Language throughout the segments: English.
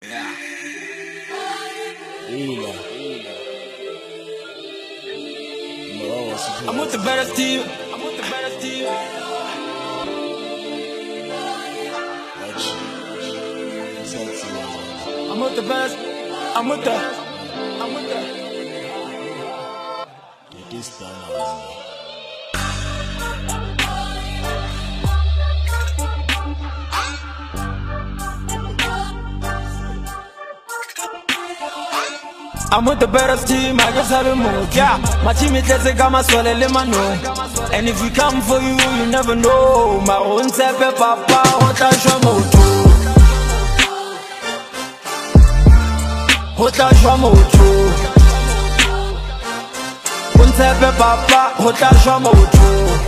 Yeah. I'm with the better team. I'm with the better team. I'm with the best. I'm with the. I'm with the better team, I just have a move. Yeah, my team is just a gamma swell, and if we come for you, you never know. My own self, papa, hota shwamoto. Hota shwamoto. Unsepe papa, hota shwamoto.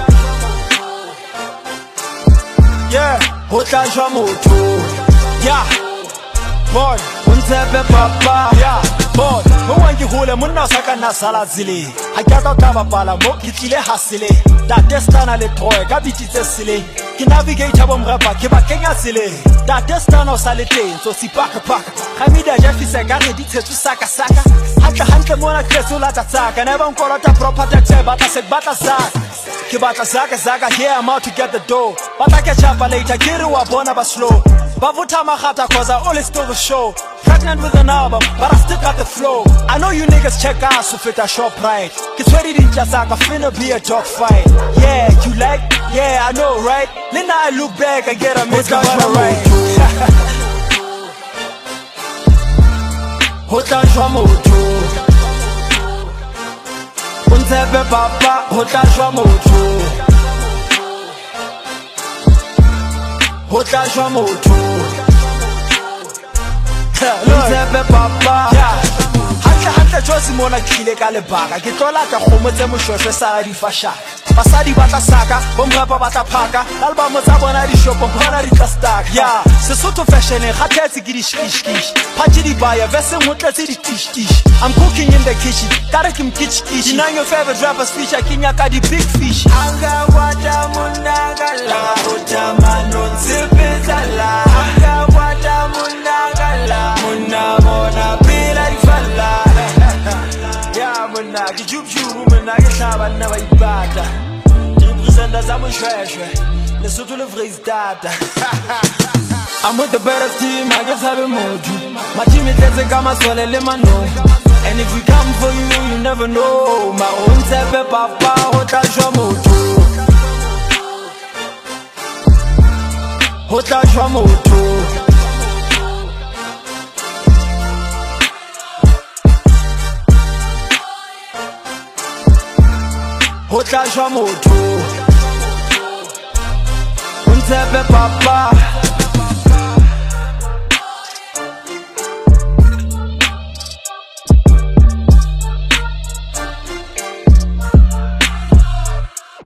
Yeah, hota shwamoto. Yeah, boy, unsepe papa. Yeah. Boy, mo wangi hole munna saka na sala zile. Akata kaba pala mo kitile hasile. Da destana le toy ka bititse sile. Ki navigate abo mrapa ke ba kenya sile. Da destana o salete so si paka. Khamida ja fisa ka re ditse saka. Hantle mona kreso la tsaka. Never nkolo ta property tse bata se bata saka. Ke bata saka here I'm out to get the dough. Bata ke chapa later kiri wa bona ba slow. Bavuta magata cause I always still the show. Pregnant with an album, but I still got the flow. I know you niggas check out so fit a shop right. Cause ready to just like I finna be a dog fight. Yeah, you like? Yeah, I know, right? Then I look back and get a Mr. Right. Hota shwamoto. Unsepe papa, hota shwamoto. Hota shwamoto. Unsepe papa. Hantle josi mona kile ka lebaka. Ke tlola ka khomo tse moshweshwe sa di fasha. Basadi bata saka, bomrapa bata phaka. Album tsa bona di shop bona di stack. Yeah, Sesotho fashion e khathetse ke di shish. Phathi di baya vese motletse di tish. I'm cooking in the kitchen. Kare ke mkichikishi. You know your favorite rappers feature kinya ka di big fish. Anga wata munagala, utamano nzipezala. Anga wata munagala, munabona bila ifala. Yeah, muna kijubju muna kihlaba naba ibada. Representa zamo shweshwe. Lesotho le phrase data. I'm with the better team, I just have a mood. My team is just a gamma swell, and if we come for you, you never know. My own sepe papa, hota shwamoto. Hota shwamoto. Hota shwamoto. Unsepe papa.